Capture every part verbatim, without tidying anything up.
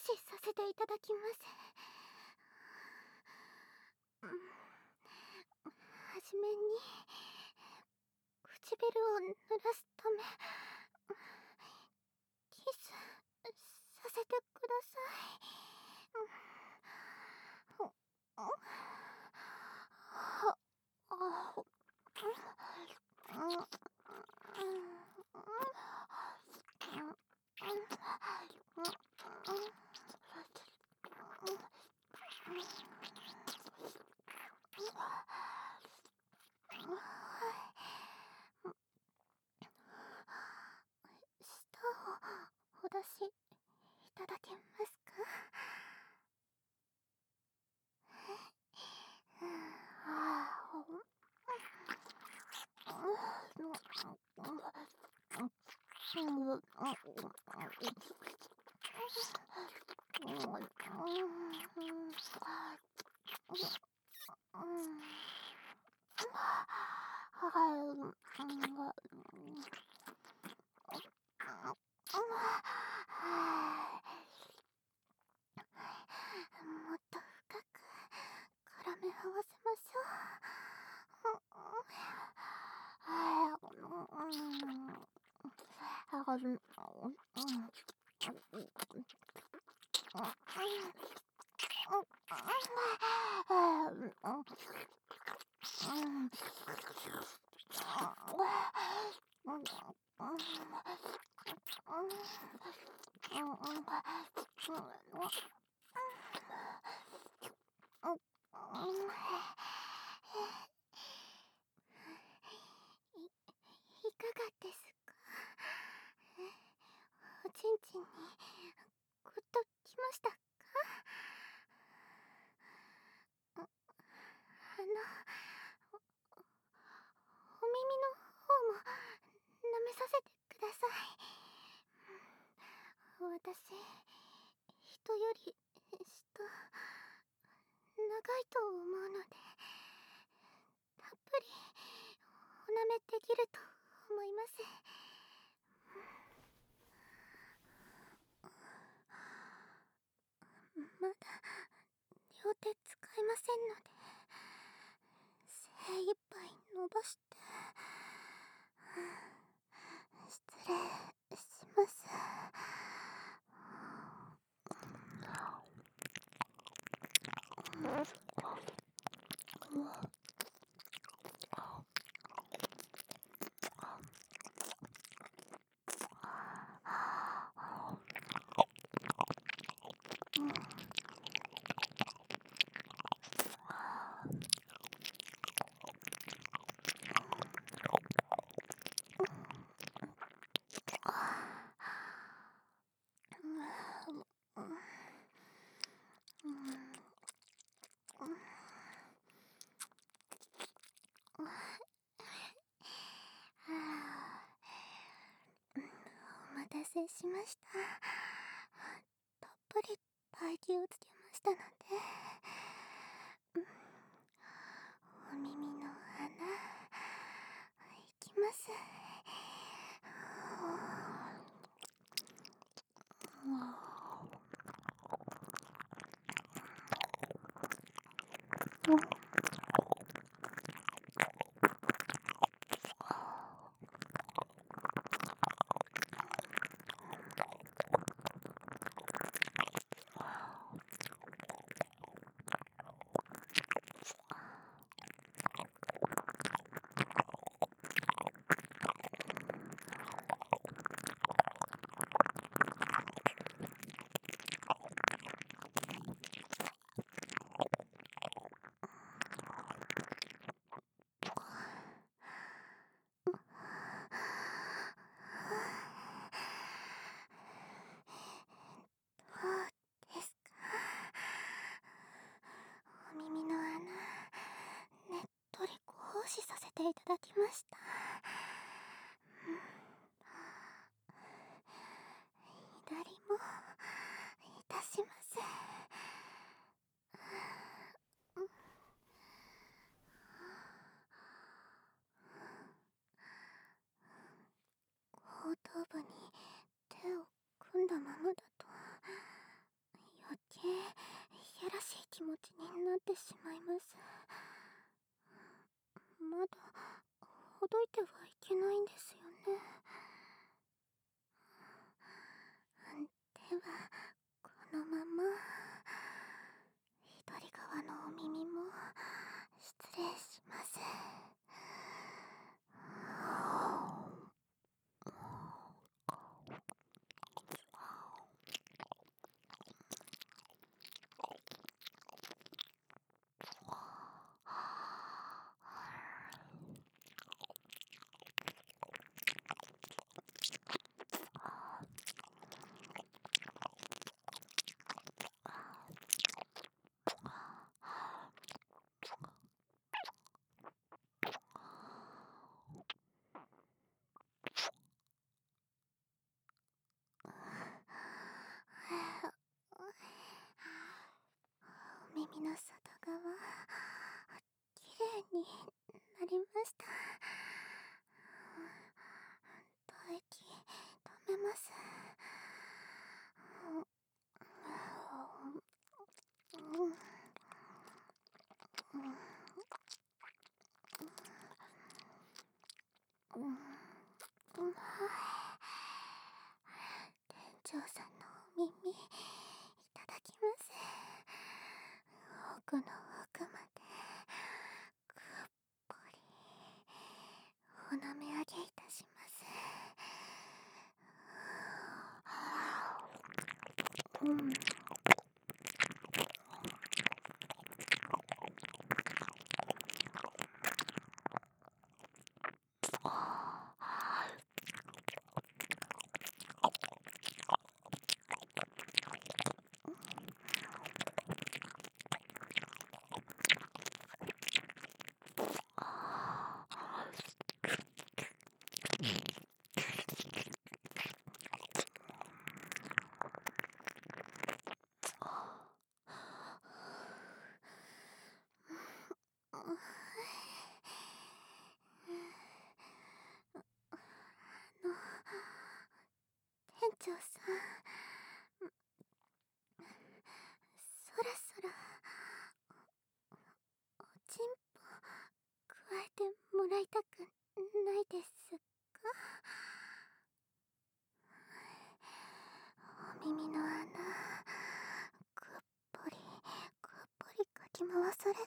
しさせていただきます。はじめに唇を濡らすためキスさせてください。舌をお出しいただけますか？もっと深く絡め合わせましょい、いかがですか？おちんちんにグッときましたか？あの、お、お耳の方も舐めさせてください。私、人より舌長いと思うので、たっぷりお舐めできると思います。まだ両手使えませんので、精一杯伸ばして、失礼します。お待たせしました。たっぷり体重をつけましたので、お耳の穴いきます。どうですか？お耳の穴、ねっとりご奉仕させていただきました。左もいたします。後頭部に手を組んだままだとだほどいてはいけないんですよね。ではこのまま左側のお耳も失礼します。お耳の外側きれいになりました。唾液止めます。店長さんのお耳いただきます。奥の奥までくっぽりお舐め上げいたします。うん店長さん、そろそろおちんぽ加えてもらいたくないですか？お耳の穴くっぽりくっぽりかき回されて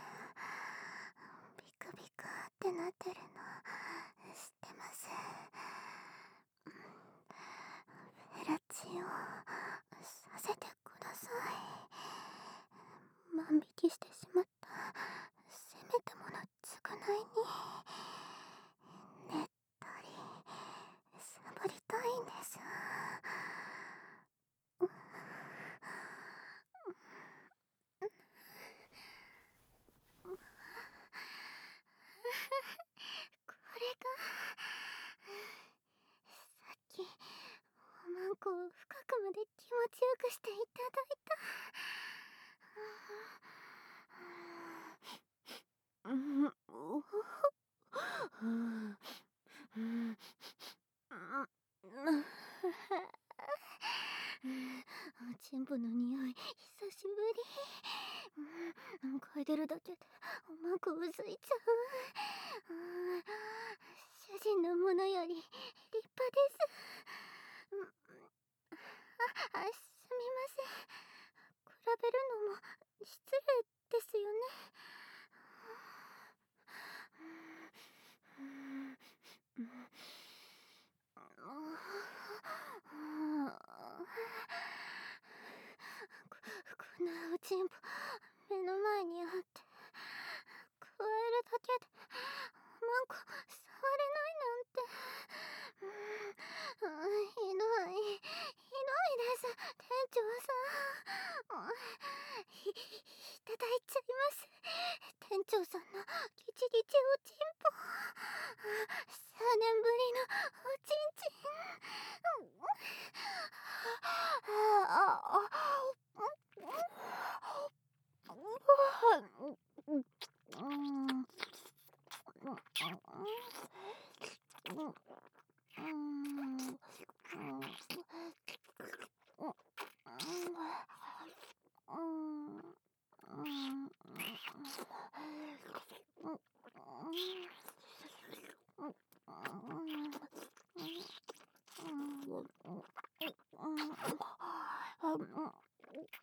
ビクビクってなってるの知ってます。フェラチオさせてください。万引きしてしまったせめてもの償いにねったり触りたいんです。これがさっきおまんこを深くまで気持ちよくしていただいた。うんおおちんぽの匂い久しぶり。うん嗅いでるだけでおまんこうずいちゃう。主人のものより立派です。あ、あ、すみません。比べるのも失礼ですよね。ここんなおちんぽ目の前にあって加えるだけでおまんこ触れないなんて、うん、ひどいひどいです店長さん。い、いただいちゃいます。店長さんのギチギチおちんぽさんねんぶりのおちんちん。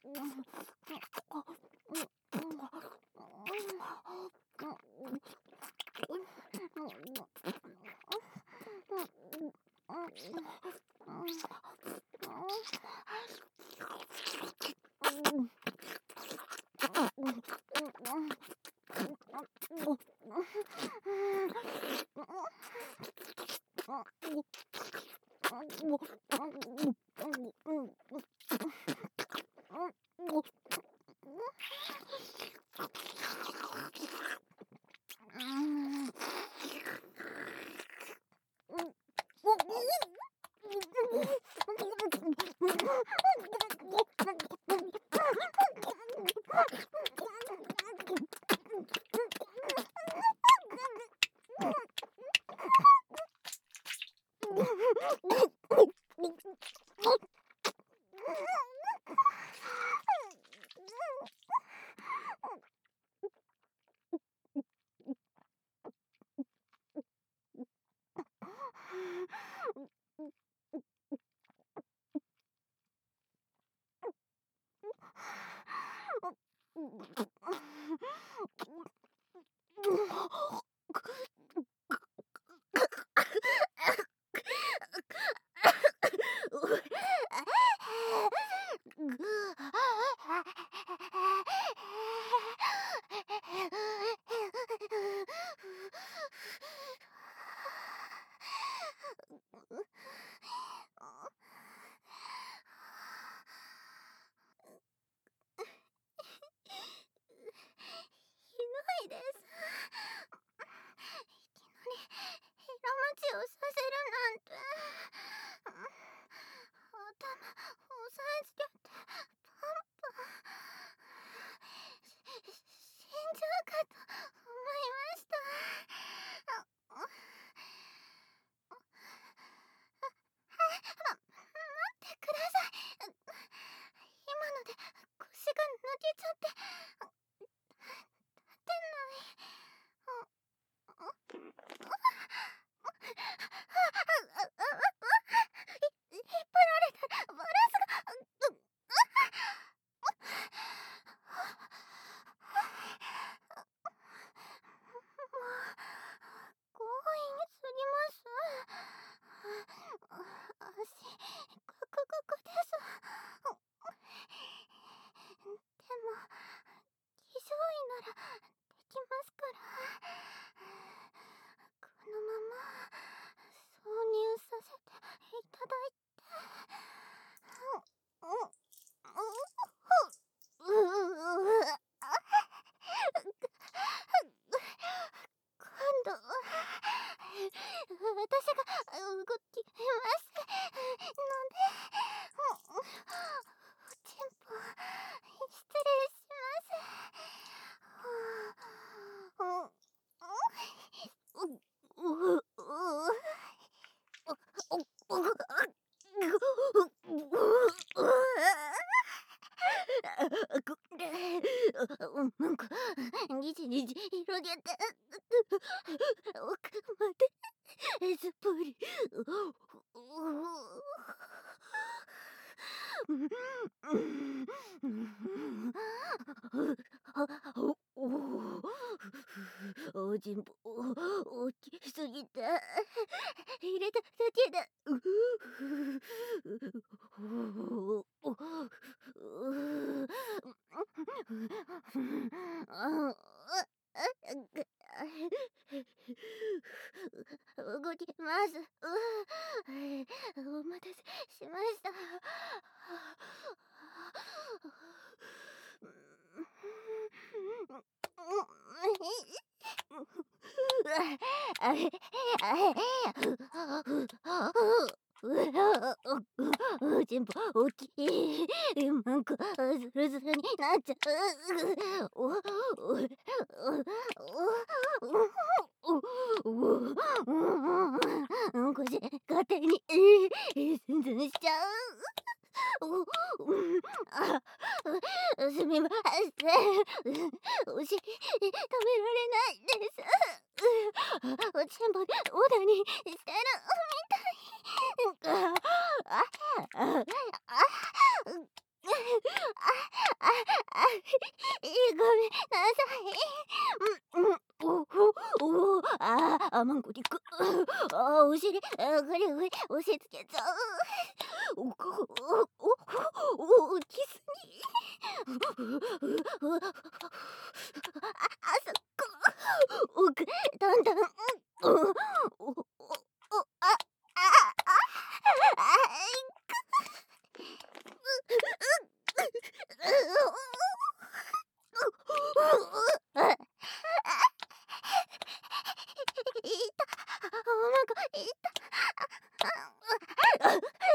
いです。いきなり平待ちをさせるなんて。頭押さえつけてパンパンし死んじゃうかと思いました。ま、待ってください。今ので腰が抜けちゃって立てない。引っ張られたバランスが。強引すぎます。足ガクガクです。でも騎乗位ならできますから、このまま挿入させていただいて。今度は私が動きますので、おちんぽ失礼します。なんかギチギチ広げて奥まですっぽり。おちんぽ大きすぎた。入れただけだ。動きます。お待たせしました。おちんぽ大きい。なんかズルズルになっちゃう。おおお腰勝手に寸前しちゃう。あ、すみません。お尻止められないです。おちんぽでオナニーしてるみたい。あああああまんこにくあお尻あぐりぐり押し付けちゃうおおおおキスにああそこ奥だんだんおおおおああああいたおなんかいた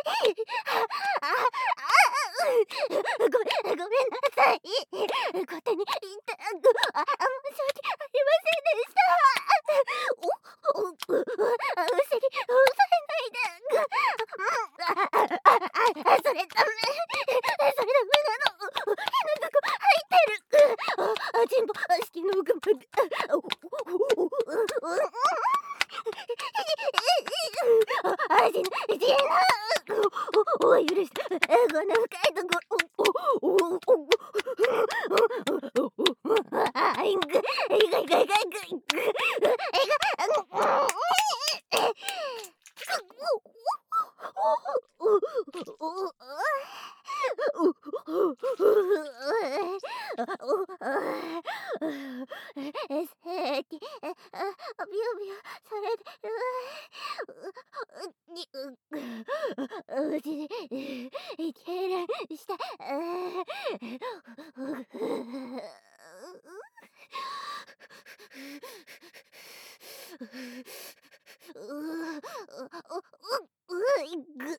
ごめんごめんなさい勝手に言ったああ申し訳ありませんでしたおおうううあお尻押さえないでああああそれダメそれダメなの変なとこ入ってるああチンポ式の奥までおおおおあじなじなおお許してこんな深いとこおおおおあいぐいがいがいがいがいぐいがえせきあビュビュそれでうにううちいけらんしたううういぐ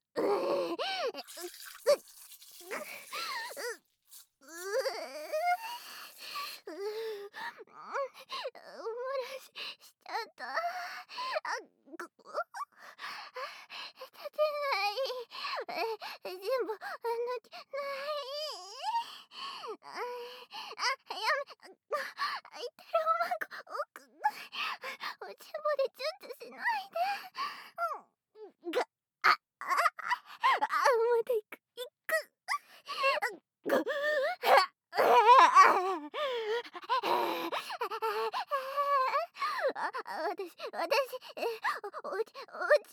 おもらししちゃった。あ、ぐ、立てない。え、全部抜けない。あ、あ、やめ、あ、いたらおまんこ、奥、おちんぼでチュンチュンしないで。うん、が、あ、あ、あ、また行く、行く。ぐ、あ、私、私、え、お、おち、おち